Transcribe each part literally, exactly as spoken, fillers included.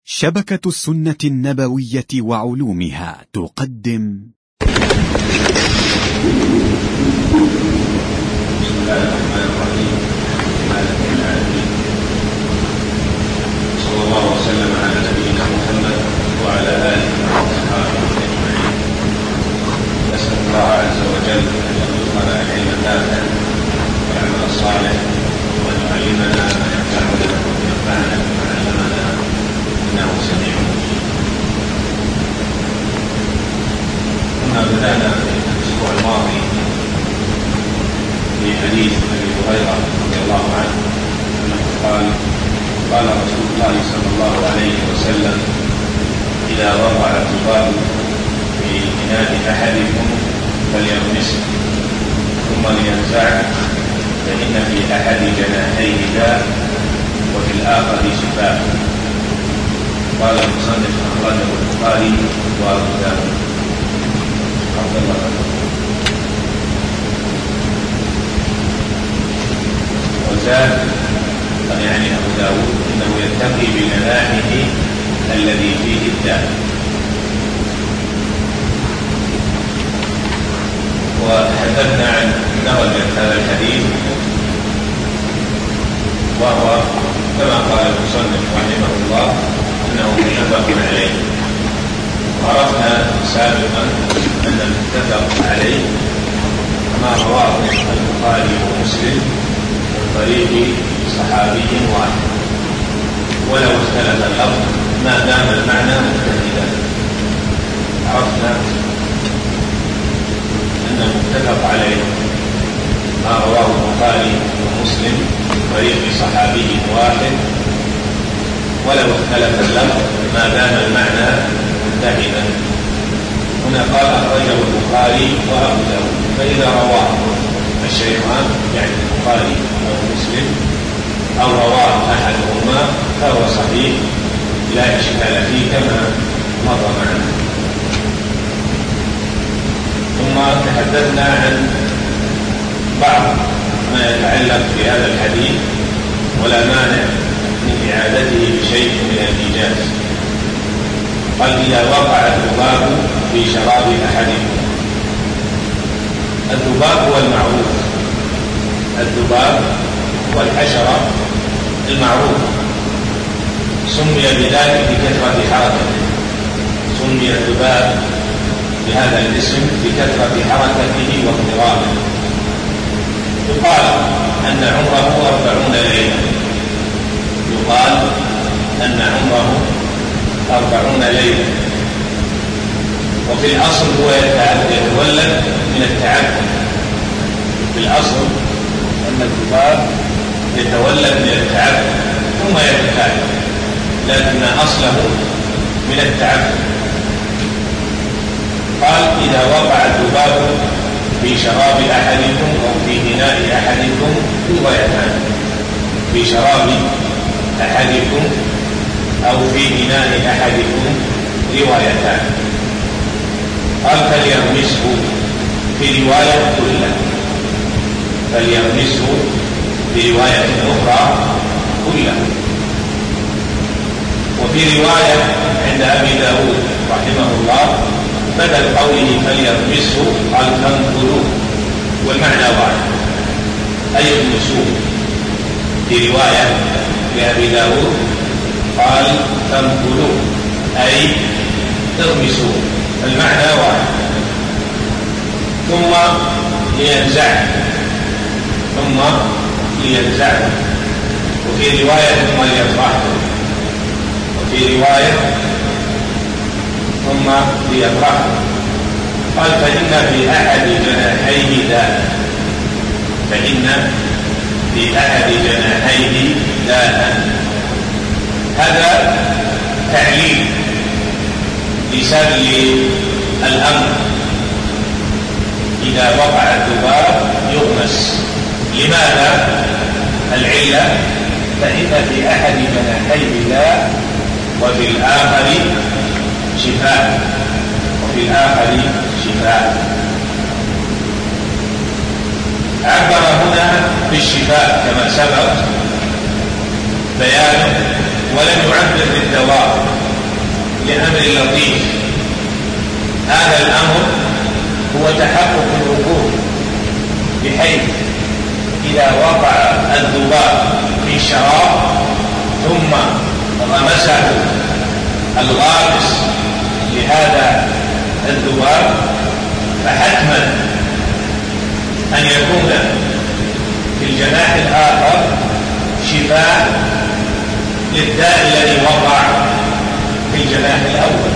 شبكة السنة النبوية وعلومها تقدم. بسم الله الرحمن الرحيم. مالك العالمين، صلى الله وسلم على نبينا محمد وعلى آله وصحبه أجمعين. نسأل الله عز وجل أن يرزقنا علما نافعا وعملا صالحا، وأن يعلمنا ما ينفعنا وينفعنا بما علمنا، إنه سميع مجيب. كنا بدأنا في الأسبوع الماضي في حديث أبي هريرة رضي الله عنه أنه قال قال رسول الله صلى الله عليه وسلم: إذا وقع الذباب في إناء أحدكم فليغمسه ثم لينزعه، فإن في أحد جناحيه داء وفي الآخر شفاء. قال المصنف: أخرجه البخاري وأبو داود. عبد الله وزاد يعني أبو داود: إنه يتقي بجناحه الذي فيه الداء. وتحدثنا عن درجة هذا الحديث، وهو كما قال المصنف رحمه الله أنه متفق عليه. وعرفنا سابقا أن المتفق عليه ما رواه البخاري ومسلم من طريق صحابي واحد، ولو اختلف اللفظ ما دام المعنى متحدا. عرفنا أن المتفق عليه ما رواه البخاري ومسلم من طريق صحابي واحد، ولو اختلف اللفظ ما دام المعنى متحدا. هنا قال: أخرجه البخاري وأبو داود. فإذا رواه الشيخان يعني البخاري أو مسلم أو رواه أحدهما فهو صحيح لا إشكال فيه كما مر معنا. ثم تحدثنا عن بعض ما يتعلق بهذا الحديث، ولا مانع من إعادته بشيء من الإيجاز. قال: إذا وقع الذباب في شراب أحدكم. الذباب هو المعروف، الذباب هو الحشرة المعروف، سمي بذلك لكثرة حركته، سمي الذباب بهذا الاسم لكثرة حركته واضطرابه. يقال أن عمره أربعون ليلة، يقال أن عمره أربعون ليلة. وفي الأصل هو يتولد من التعدد. في الأصل أن الذباب يتولد من التعدد ثم يتكاثر، لكن أصله من التعدد. قال: إذا وقع الذباب في شراب أحدكم أو في إناء أحدكم روايتان، في شراب أحدكم أو في إناء أحدكم روايتان. قال: فليغمسه، في رواية كله، فليغمسه في رواية أخرى كله. وفي رواية عند أبي داود رحمه الله بدل قوله فليغمسه قال فانقلوه، والمعنى واحد، أي اغمسوه. في رواية لأبي داود قال فانقلوه أي اغمسوه، المعنى واحد. ثم لينزعه، ثم لينزعه. وفي رواية ثم ليطرحه، وفي رواية ثم ليطرحه. قال: فإن في أحد جناحيه داء، فإن في أحد جناحيه داء. هذا تعليل لسبل الأمر. إذا وقع الذباب يغمس. لماذا؟ العلة: فإن في أحد جناحيه داء وفي الآخر شفاء، وفي الآخر شفاء. عبر هنا بالشفاء كما سبق بيانه، ولم يعبر بالدواء الأمر اللطيف. هذا الأمر هو تحقق الوقوع، بحيث إذا وقع الذباب في شراب ثم غمسه الغامس لهذا الذباب، فحتما أن يكون في الجناح الآخر شفاء للداء الذي وقع في الجناح الأول.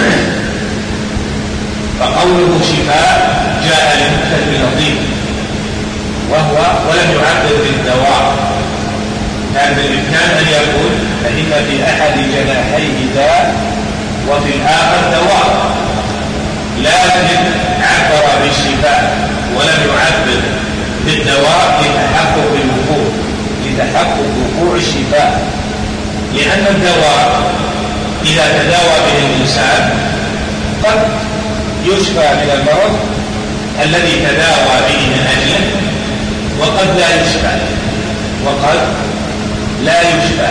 فقوله شفاء جاء لمختلف لطيف، وهو ولم يعبر بالدواء، كان بالإمكان أن يقول فإن في أحد جناحيه داء وفي الآخر دواء، لكن عبر بالشفاء ولم يعبر بالدواء لتحقق الوقوع لتحقق وقوع الشفاء. لأن الدواء إذا تداوى به الإنسان قد يشفى من المرض الذي تداوى به من أجله، وقد لا يشفى وقد لا يشفى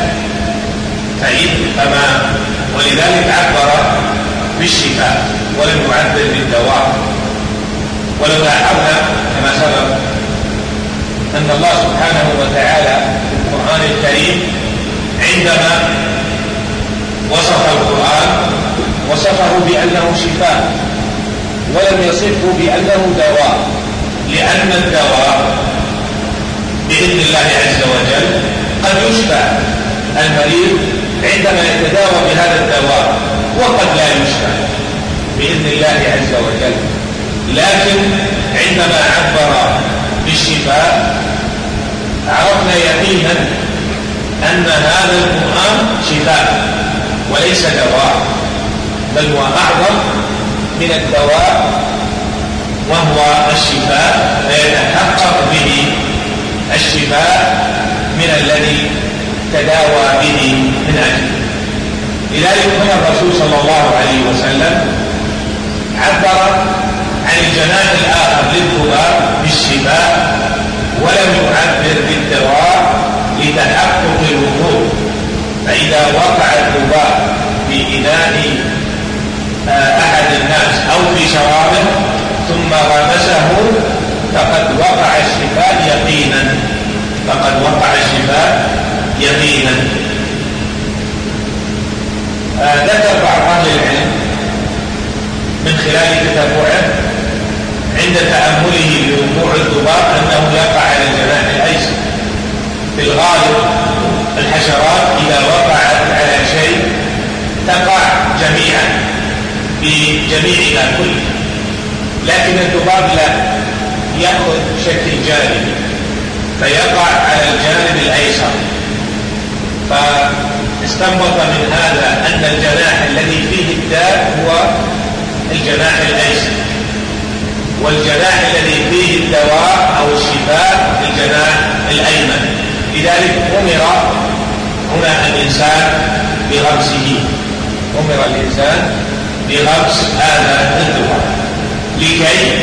فما ولذلك عبر بالشفاء ولم يعبر بالدواء. ولو لاحظنا كما سبق أن الله سبحانه وتعالى في القرآن الكريم عندما وصف القرآن وصفه بأنه شفاء ولم يصفه بأنه دواء، لأن الدواء بإذن الله عز وجل قد يشفى المريض عندما يتداوى بهذا الدواء، وقد لا يشفى بإذن الله عز وجل. لكن عندما عبر بالشفاء عرفنا يقينا أن هذا القرآن شفاء وليس دواء، بل هو أعظم من الدواء وهو الشفاء، فيتحقق به الشفاء من الذي تداوى به من أجله. لذلك هنا الرسول صلى الله عليه وسلم عبر عن الجناح الآخر للذباب بالشفاء ولم يعبر بالدواء لتحقق الوقوع. فإذا وقع الذباب في إناء أحد الناس أو في شرابه ثم غمسه فقد وقع الشفاء يقينا فقد وقع الشفاء يقينا. ذكر بعض أهل العلم من خلال تتبعه عند تأمله بوقوع الذباب أنه يقع على الجناح الأيسر. في الغالب الحشرات إذا وقعت على شيء تقع جميعا بجميعها كله، لكن الذباب لا، يأخذ شكل جانبي فيقع على الجانب الأيسر. فاستنبط من هذا أن الجناح الذي فيه الداء هو الجناح الأيسر، والجناح الذي فيه الدواء أو الشفاء الجناح الأيمن. لذلك أمر هنا الإنسان بغمسه أمر الإنسان بغمس هذا الذباب لكي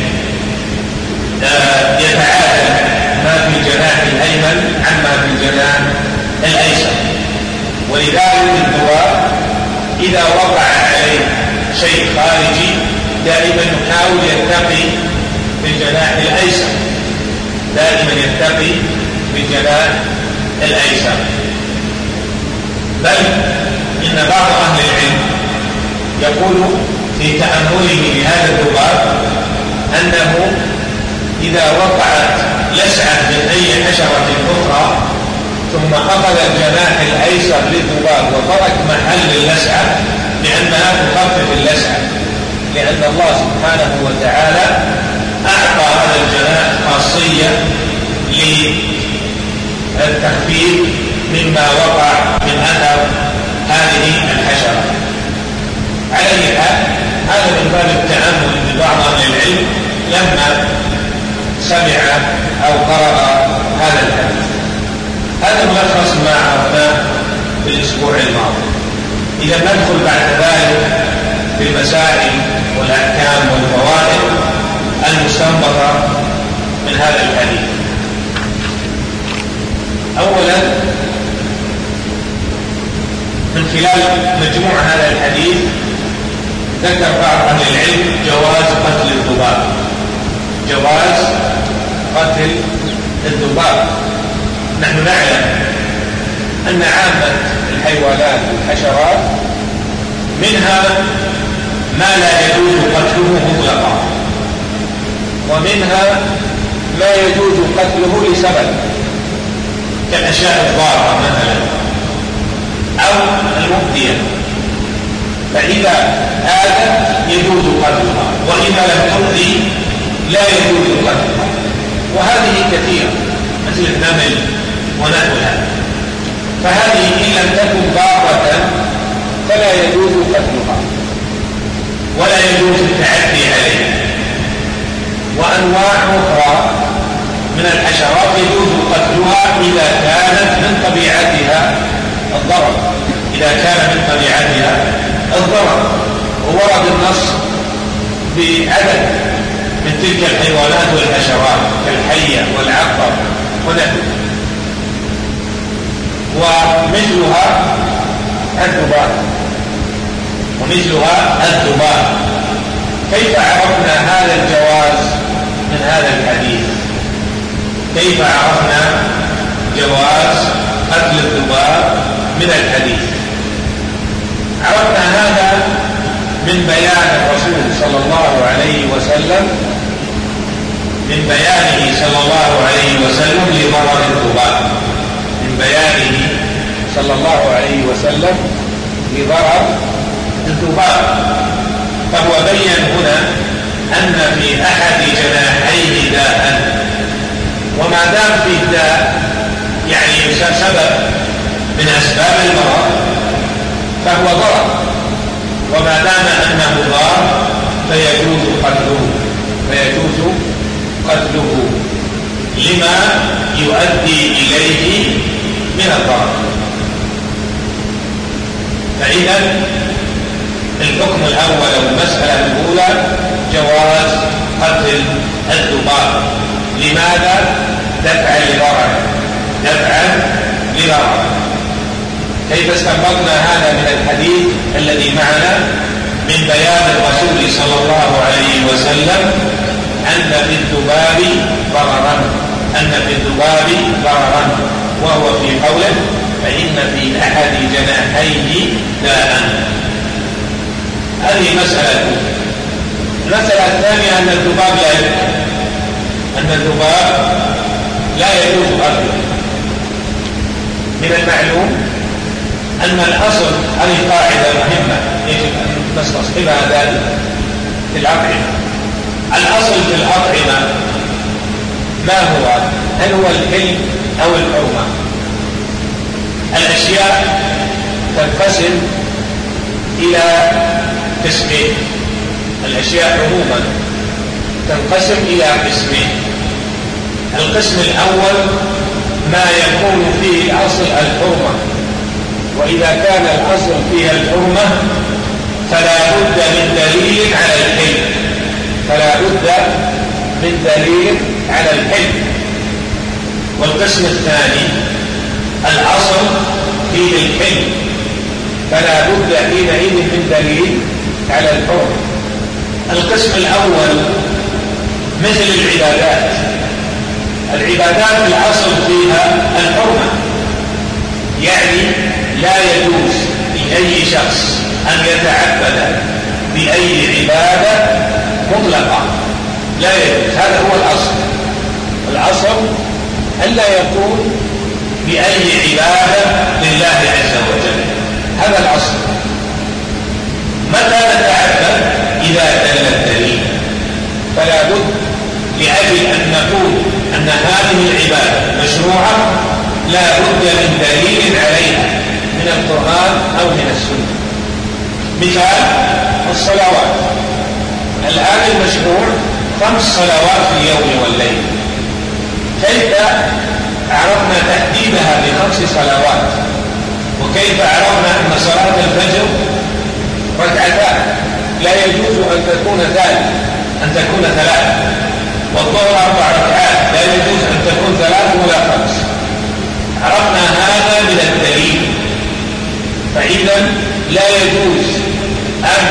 يتعادل ما في الجناح الأيمن عما في الجناح الأيسر. ولذلك الذباب إذا وقع عليه شيء خارجي دائما يحاول يتقي بالجناح الأيسر دائما يتقي بالجناح الأيسر. بل إن بعض أهل العلم يقول في تأمله لهذا الذباب أنه إذا وقعت لسعة من أي حشرة أخرى ثم أخذ الجناح الأيسر للذباب وترك محل اللسعة لأنها تخفف اللسعة، لأن الله سبحانه وتعالى أعطى هذا الجناح خاصية للتخفيف مما وقع من أثر هذه الحشرة. على أي حال هذا من باب التأمل لبعض أهل العلم لما سمع أو قرأ هذا الحديث. هذا ملخص ما عرفناه في الأسبوع الماضي. إذا ندخل بعد ذلك في المسائل والأحكام والفوائد المستنبطة من هذا الحديث. أولا من خلال مجموع هذا الحديث ذكر بعض أهل العلم جواز قتل الذباب، جواز قتل الذباب. نحن نعلم أن عامة الحيوانات والحشرات منها ما لا يجوز قتله مطلقا، ومنها ما يجوز قتله لسبب كالأشياء الضارة مثلا أو المؤذية، فإذا آذت يجوز قتلها، وإذا لم تؤذي لا يجوز قتلها. وهذه كثيرة مثل النمل ونحوها، فهذه إن لم تكن ضارة فلا يجوز قتلها ولا يجوز التعدي عليها. وأنواع أخرى من الحشرات يجوز قتلها إذا كانت من طبيعتها الضرر، إذا كان من طبيعتها الضرر. وورد النص بعدد من تلك الحيوانات والحشرات كالحية والعقرب ونحوها، ومثلها الذباب ومثلها الذباب. كيف عرفنا هذا الجواز من هذا الحديث؟ كيف عرفنا جواز قتل الذباب من الحديث؟ عرفنا هذا من بيان الرسول صلى الله عليه وسلم من بيانه صلى الله عليه وسلم لضرر الذباب من بيانه صلى الله عليه وسلم لضرر الذباب. فهو بين هنا أن في أحد جناحيه داء، وما دام فيه داء يعني سبب من أسباب المرض فهو ضرر، وما دام أنه ضار فيجوز قتله فيجوز قتله لما يؤدي إليه من الضرر. فإذا الحكم الأول أو المسألة الأولى جواز قتل الذباب. لماذا؟ دفعا لضرره دفعا لضرره. كيف استنبطنا هذا من الحديث الذي معنا من بيان الرسول صلى الله عليه وسلم أن في الذباب ضررا أن في الذباب ضررا وهو في قوله فإن في أحد جناحيه داء. هذه مسألة. المسألة الثانية أن الذباب لا يقتل أن الذباب لا يجوز قتله. من المعلوم أن الأصل، هذه قاعدة مهمة يجب أن نستصحبها ذلك في الأطعمة. الأصل في الأطعمة ما هو؟ هل هو الحل أو الحرمة؟ الأشياء تنقسم إلى قسمين. الأشياء عموما تنقسم إلى قسمين. القسم الأول ما يكون فيه الأصل الحرمة، وإذا كان الأصل فيها الحرمة فلا بد من دليل على الحل فلا بد من دليل على الحل. والقسم الثاني الأصل فيه الحل فلا بد حينئذ من دليل على الحرمة. القسم الأول مثل العبادات. العبادات الأصل فيها الحرمة، يعني لا يجوز لأي شخص أن يتعبد بأي عبادة مطلقة، لا يجوز. هذا هو الأصل. الأصل ألا يكون بأي عبادة لله عز وجل، هذا الأصل. متى نتعبد؟ إذا دل الدليل. فلا بد لأجل أن نقول أن هذه العبادة مشروعة لا بد من دليل عليها من القرآن أو من السنة. مثال الصلوات. الآن المشروع خمس صلوات في اليوم والليل. كيف عرفنا تحديدها بخمس صلوات؟ وكيف عرفنا أن صلاة الفجر ركعتان؟ لا يجوز أن تكون ثلاث أن تكون ثلاث والظهر أربع ركعات، لا يجوز أن تكون ثلاث ولا خمس. عرفنا هذا من الدليل. فإذا لا يجوز أن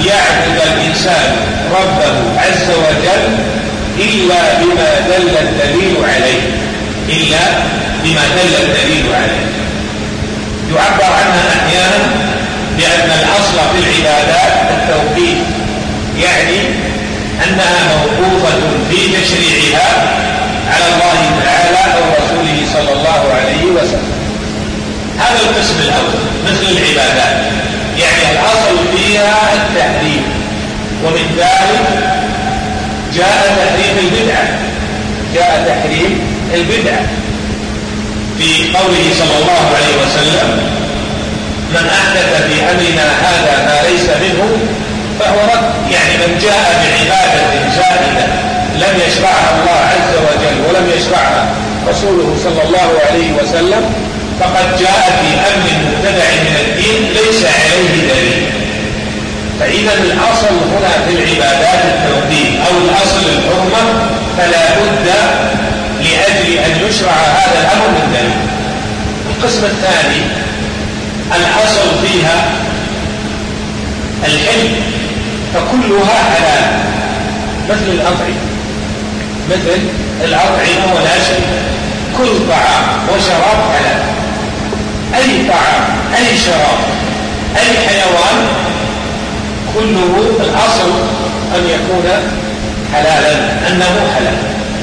يعبد الإنسان ربه عز وجل إلا بما دل الدليل عليه إلا بما دل الدليل عليه. يعبر عنها أحيانا بأن الأصل في العبادات التوقيف، يعني أنها موقوفة في تشريعها على الله تعالى أو رسوله صلى الله عليه وسلم. هذا القسم الأول مثل العبادات، يعني الأصل فيها التحريم، ومن ذلك جاء تحريم البدعة جاء تحريم البدعة في قوله صلى الله عليه وسلم: من أحدث في أمرنا هذا ما ليس منه فهو رد. يعني من جاء بعبادة زائدة لم يشرعها الله عز وجل ولم يشرعها رسوله صلى الله عليه وسلم فقد جاء في أمر مبتدع من الدين ليس عليه دليل. فإذا الأصل هنا في العبادات التوقيف أو الأصل الحرمة، فلا بد لأجل أن يشرع هذا الأمر من دليل. القسم الثاني الأصل فيها الحل، فكلها حلال مثل الأطعمة مثل الأطعمة والأشربة، كل طعام وشراب حلال. أي طعام أي شراب أي حيوان كله الأصل أن يكون حلالا، أنه حلال.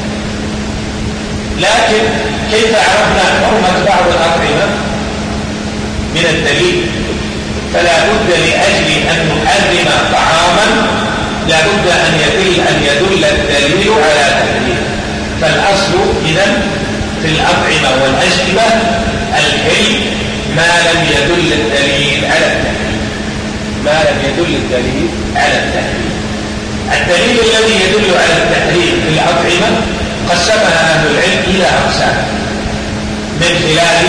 لكن كيف عرفنا حرمة بعض الأطعمة؟ من الدليل. فلا بد لأجل أن نحرم طعاما لا بد أن يدل أن يدل الدليل على تحريمه. فالأصل إذن في الأطعمة والأشربة الحل ما لم يدل الدليل على التحريم ما لم يدل الدليل على التحريم. الدليل الذي يدل على التحريم في الأطعمة قسمها أهل العلم إلى أقسام من خلال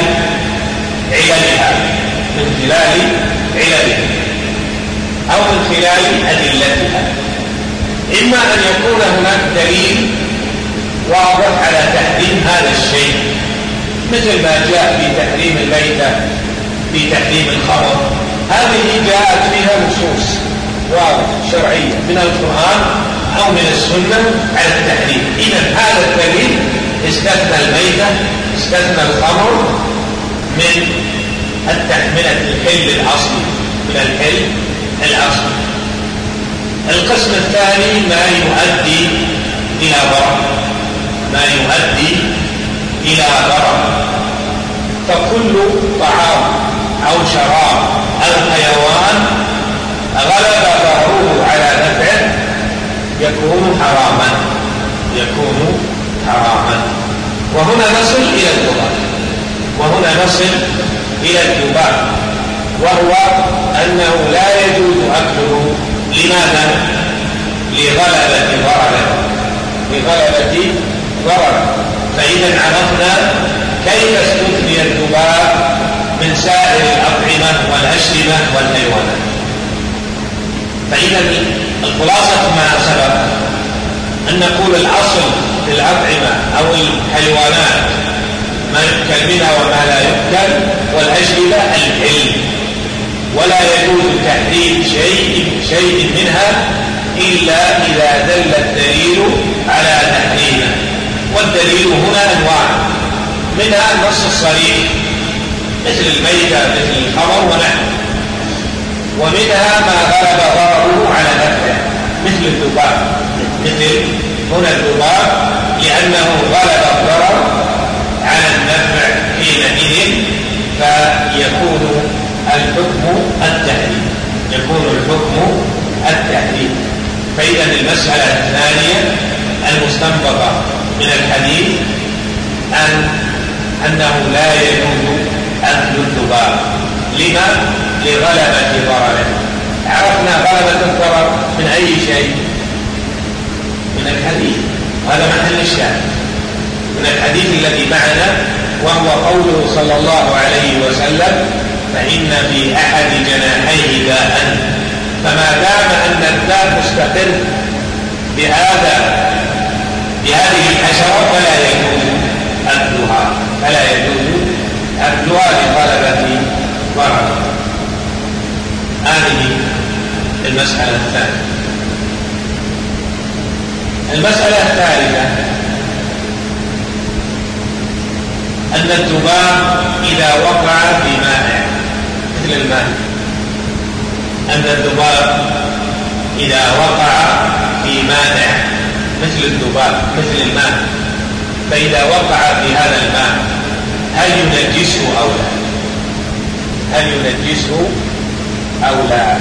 عللها من خلال عللها أو من خلال أدلتها. إما أن يكون هناك دليل واضح على تحريم هذا الشيء، مثل ما جاء في تحريم الميتة في تحريم الخمر، هذه جاءت فيها نصوص واضحة شرعية من القرآن أو من السنة على التحريم. إذن هذا الدليل استثنى الميتة استثنى الخمر من من الحل الأصلي من الحل الأصلي. القسم الثاني ما يؤدي إلى ضرر ما يؤدي إلى ضرر فكل طعام أو شراب الحيوان غلب ضرره على نفعه يكون حراما يكون حراما. وهنا نصل إلى الذباب وهنا نصل إلى الذباب وهو أنه لا يجوز أكله. لماذا؟ لغلبة ضرره لغلبة ضرره. فإذا عرفنا كيف استثني الذباب من سائر الأطعمة والأشربة والحيوانات. فإذا الخلاصة ما سبق أن نقول الأصل في الأطعمة أو الحيوانات ما يؤكل منها وما لا يؤكل والأشربة الحل، ولا يجوز تحريم شيء شيء منها إلا إذا دل الدليل على تحريمه. والدليل هنا أنواع، منها النص الصريح مثل الميتة مثل الخمر ونحو، ومنها ما غلب ضرره على نفعه مثل الذباب مثل هنا الذباب لأنه غلب الضرر على النفع حينئذ فيكون الحكم التحريم يكون الحكم التحريم. فإذا المسألة الثانية المستنبطة من الحديث أن أنه لا يجوز أكل الذباب. لما؟ لغلبة ضرره. عرفنا غلبة الضرر من أي شيء؟ من الحديث، هذا محل الشاهد من الحديث الذي معنا، وهو قوله صلى الله عليه وسلم: فإن في أحد جناحيه داء، فما دام أن الداء مستقر بهذا بهذه الحشرة فلا يجوز أكلها فلا يجوز أكلها لغلبة ضرر. هذه المسألة الثانية. المسألة الثالثة أن الذباب إذا وقع في ماء مثل الماء، أن الذباب إذا وقع في ماء مثل الذباب مثل الماء، فإذا وقع في هذا الماء هل ينجسه أو لا؟ هل ينجسه أو لا؟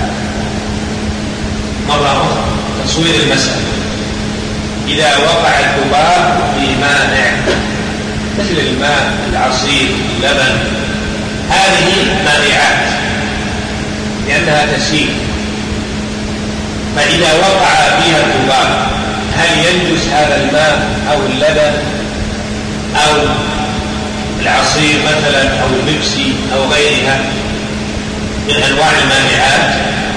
مرة أخرى تصوير المسألة. إذا وقع الذباب في ماء مثل الماء، العصير، اللبن، هذه مائعات لأنها تسيل، فإذا وقع فيها الذباب هل ينجس هذا الماء أو اللبن أو العصير مثلا أو البيبسي أو غيرها من أنواع المائعات؟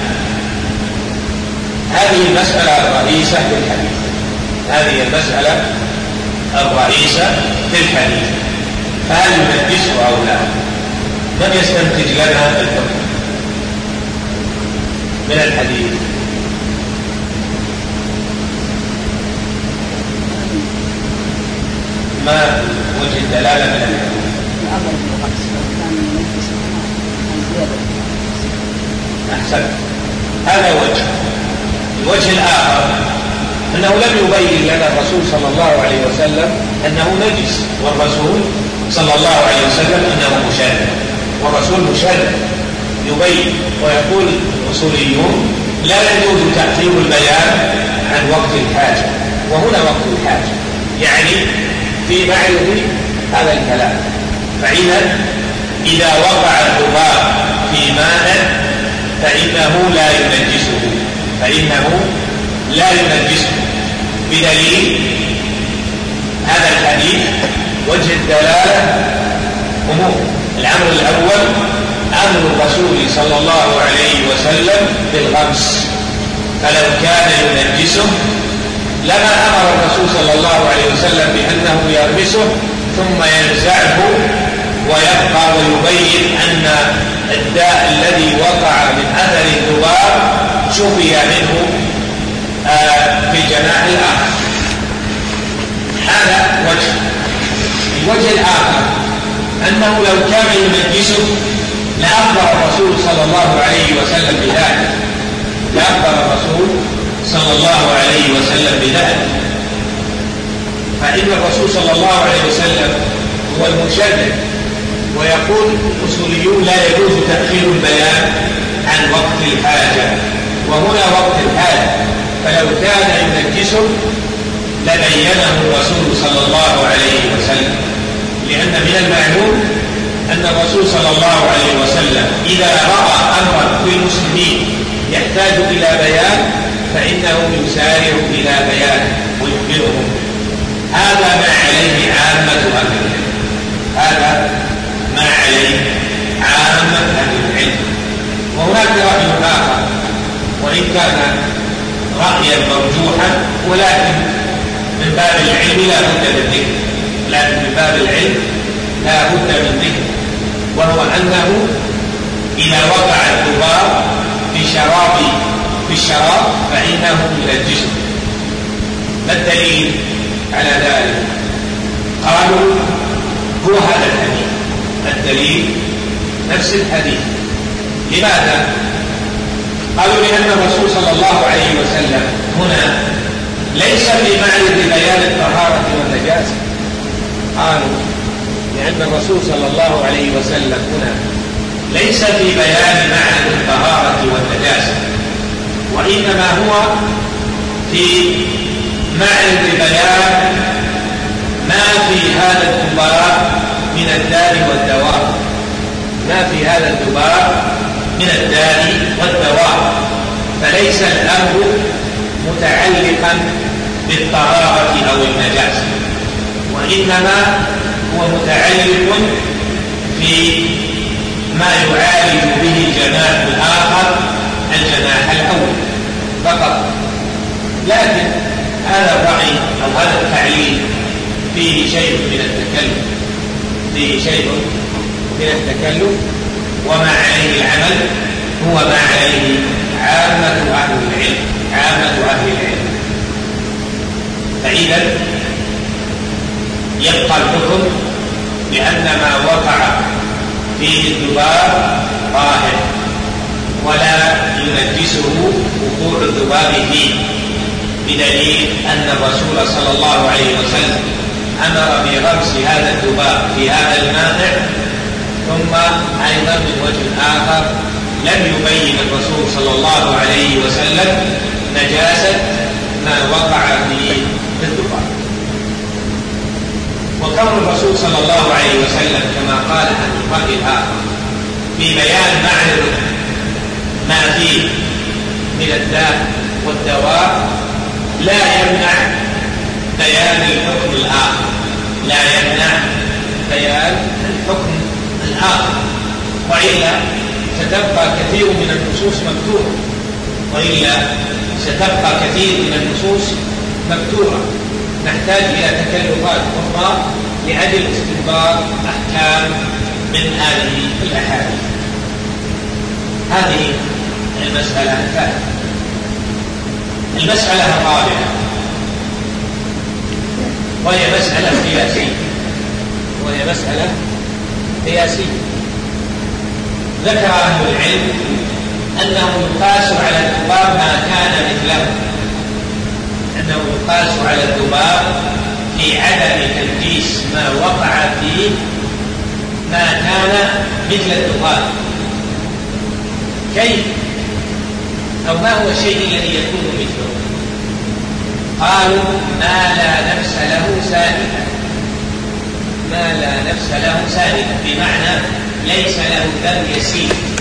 هذه المسألة الرئيسة في الحديث، هذه المسألة الرئيسة في الحديث، فهل ينجسه أو لا؟ من يستنتج لنا الحكم من الحديث؟ ما وجه الدلالة من الحديث؟ أحسن، هذا وجه. الوجه الآخر أنه لم يبين لنا الرسول صلى الله عليه وسلم أنه نجس، والرسول صلى الله عليه وسلم أنه مشرع، والرسول مشرع يبين ويقول الأصوليون لا يجوز تأخير البيان عن وقت الحاجة، وهنا وقت الحاجة يعني في معرض هذا الكلام. فإذا إذا وقع الذباب في ماء فإنه لا ينجسه، فإنه لا ينجسه بدليل هذا الحديث. وجه الدلالة أمور. الأمر الأول أمر الرسول صلى الله عليه وسلم بالغمس، فلو كان ينجسه لما أمر الرسول صلى الله عليه وسلم بأنه يغمسه ثم ينزعه ويبقى ويبين أن الداء الذي وقع من أثر الذباب شفي منه آه في جناح الآخر. هذا وجه. الوجه الآخر أنه لو كان ينجسه لأخبر الرسول صلى الله عليه وسلم بذلك، لأخبر الرسول صلى الله عليه وسلم بذلك، فإن الرسول صلى الله عليه وسلم هو المشرع، ويقول الأصوليون لا يجوز تأخير البيان عن وقت الحاجة، وهنا وقت الحاجة، فلو كان ينجسه لبينه الرسول صلى الله عليه وسلم، لأن من المعلوم أن الرسول صلى الله عليه وسلم إذا رأى أمرا في المسلمين يحتاج إلى بيان فإنه يسارع إلى بيانه ويخبرهم. هذا ما عليه عامة أهل العلم، هذا ما عليه عامة أهل العلم. وهناك رأي آخر وإن كان رأيا مرجوحا، ولكن من باب العلم لا بد من ذكر، لكن من باب العلم لا بد من ذكر، وهو أنه إذا وقع الذباب في شراب في الشراب فإنه ينجسه. ما الدليل على ذلك؟ قالوا هو هذا الحديث، الدليل نفس الحديث. لماذا؟ قالوا لأن الرسول صلى الله عليه وسلم هنا ليس في معرض بيان الطهارة والنجاسة. قالوا لأن الرسول صلى الله عليه وسلم هنا ليس في بيان معرض الطهارة والنجاسة، وإنما هو في معرض بيان ما في هذا الذباب من الداء والدواء، ما في هذا الذباب من الداء والدواء، فليس الأمر متعلقا بالطهارة أو النجاسة، وإنما هو متعلق في ما يعالج به جناح الآخر الجناح الأول فقط. لكن هذا الرأي أو هذا التعليل فيه شيء من التكلف، فيه شيء من التكلف، وما عليه العمل هو ما عليه عامة عامة أهل العلم. فإذا يبقى الحكم بأن ما وقع فيه الذباب طاهر ولا ينجسه وقوع الذباب فيه، بدليل أن الرسول صلى الله عليه وسلم أمر بغمس هذا الذباب في هذا الماء، ثم أيضا من وجه آخر لم يبين الرسول صلى الله عليه وسلم نجاسة ما وقع فيه الذباب. وكون الرسول صلى الله عليه وسلم كما قال عن الرأي الآخر في بيان معرفة ما فيه من الداء والدواء لا يمنع بيان الحكم الآخر، لا يمنع بيان الحكم الآخر، وإلا ستبقى كثير من النصوص مكتورة، وإلا ستبقى كثير من النصوص مكتورة نحتاج إلى تكلفات أخرى لأجل استنباط أحكام من هذه الأحاديث. هذه المسألة الثالثة. المسألة الرابعة وهي مسألة قياسية، وهي مسألة قياسية. ذكر أهل العلم أنه يقاس على الذباب ما كان مثله، أنه يقاس على الذباب في عدم تنجيس ما وقع فيه ما كان مثل الذباب. كيف؟ أو ما هو الشيء الذي يكون مثله؟ قالوا ما لا نفس له سائلة، ما لا نفس له سائلة، بمعنى ليس له دم يسيل